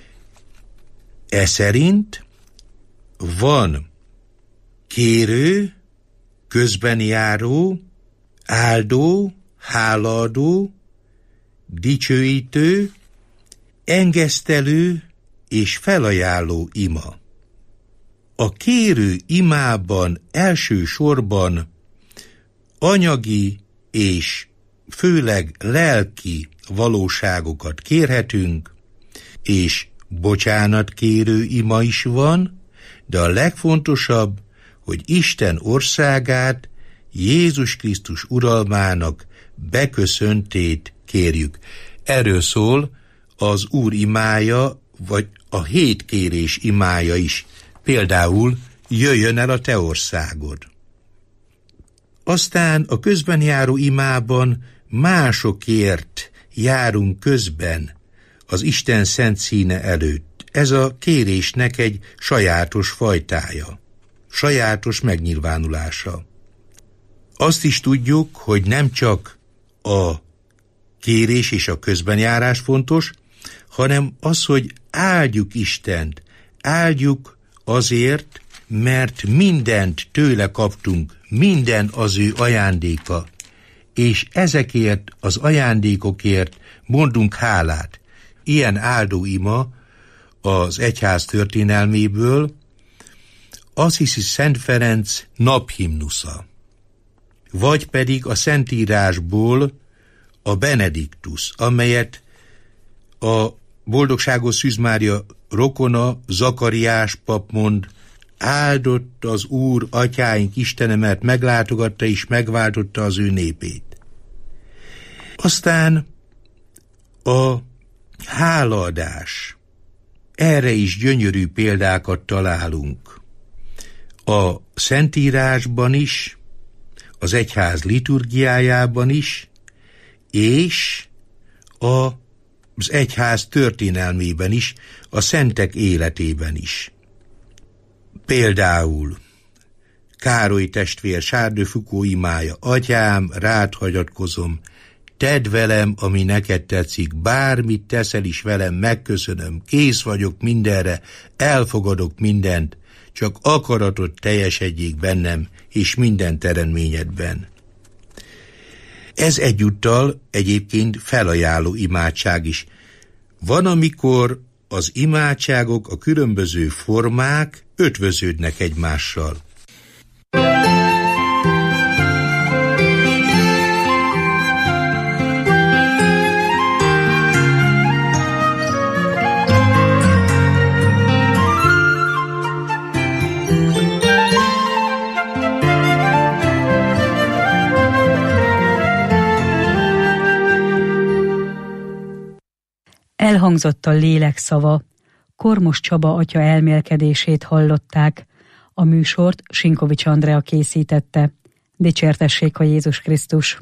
E szerint van kérő, közbenjáró, áldó, hálaadó, dicsőítő, engesztelő és felajánló ima. A kérő imában elsősorban anyagi és főleg lelki valóságokat kérhetünk, és bocsánatkérő ima is van, de a legfontosabb, hogy Isten országát, Jézus Krisztus uralmának beköszöntét kérjük. Erről szól az Úr imája, vagy a 7 kérés imája is. Például jöjjön el a te országod. Aztán a közben járó imában másokért járunk közben az Isten szent színe előtt. Ez a kérésnek egy sajátos fajtája, sajátos megnyilvánulása. Azt is tudjuk, hogy nem csak a kérés és a közbenjárás fontos, hanem az, hogy áldjuk Istent, áldjuk azért, mert mindent tőle kaptunk, minden az ő ajándéka, és ezekért az ajándékokért mondunk hálát. Ilyen áldóima az egyház történelméből Assisi Szent Ferenc naphimnusza, vagy pedig a Szentírásból a Benediktus, amelyet a boldogságos Szűz Mária rokona, Zakariás pap mond: áldott az Úr, atyáink Istene, mert meglátogatta és megváltotta az ő népét. Aztán a hálaadás. Erre is gyönyörű példákat találunk. A Szentírásban is, az egyház liturgiájában is, és az egyház történelmében is, a szentek életében is. Például Károly testvér Charles de Foucault imája: atyám, rád hagyatkozom, tedd velem, ami neked tetszik, bármit teszel is velem, megköszönöm, kész vagyok mindenre, elfogadok mindent, csak akaratod teljesedjék bennem, és minden teremtményedben. Ez egyúttal egyébként felajánló imádság is. Van, amikor az imádságok, a különböző formák ötvöződnek egymással. Elhangzott a lélek szava. Kormos Csaba atya elmélkedését hallották. A műsort Sinkovics Andrea készítette. Dicsértessék a Jézus Krisztus!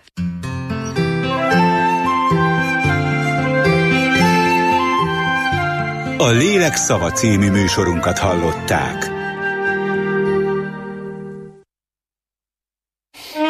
A Lélek szava című műsorunkat hallották.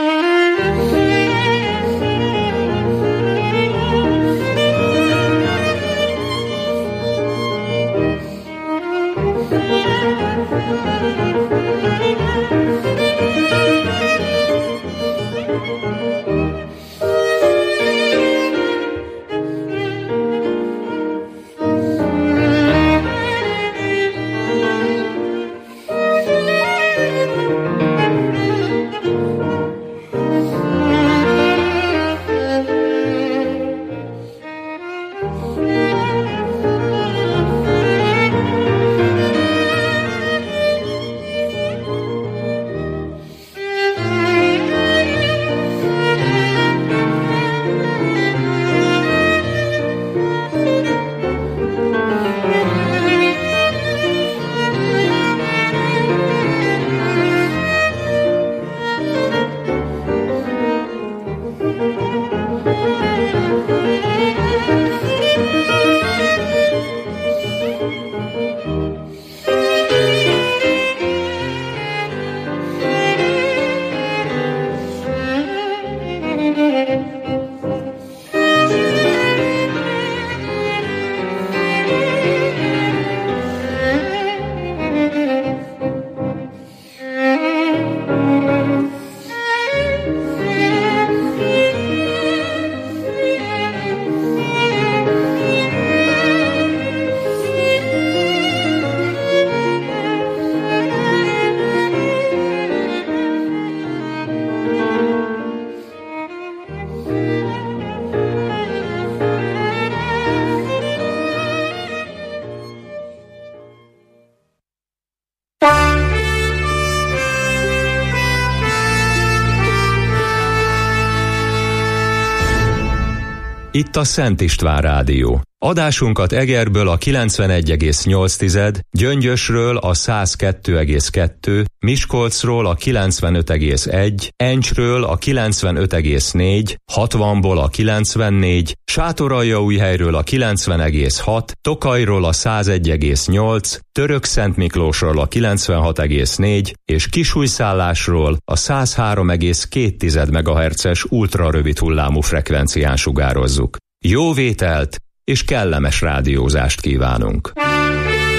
Itt a Szent István Rádió. Adásunkat Egerből a 91,8, Gyöngyösről a 102,2, Miskolcról a 95,1, Encsről a 95,4, 60-ból a 94, Sátoraljaújhelyről a 90,6, Tokajról a 101,8, Törökszentmiklósról a 96,4 és Kisújszállásról a 103,2 MHz-es ultrarövid hullámú frekvencián sugározzuk. Jó vételt és kellemes rádiózást kívánunk!